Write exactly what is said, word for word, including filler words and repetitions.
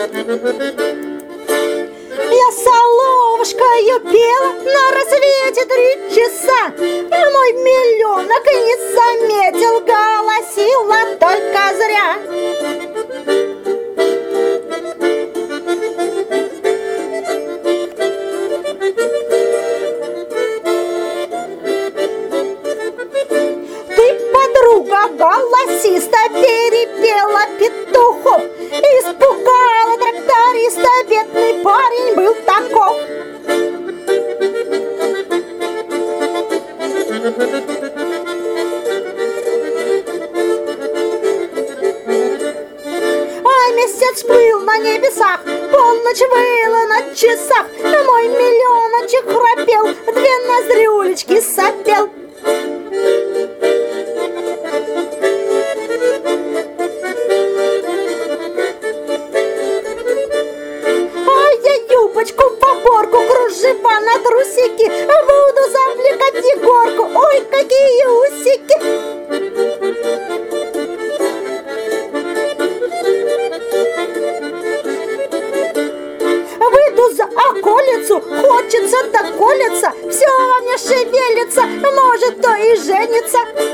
Я соловушкою пела на рассвете три часа, а мой миллионок не заметил, голосила только зря. Ты, подруга голосиста, перепела петухов, испугала тракториста, бедный парень был таков. А месяц плыл на небесах, полночь выла на часах, мой миллионочек храпел, две ноздрюлечки сопел. Юбочку в оборку, кружева на трусики, буду завлекать Егорку, ой, какие усики! Выйду за околицу, хочется доколется, все во мне шевелится, может, то и женится.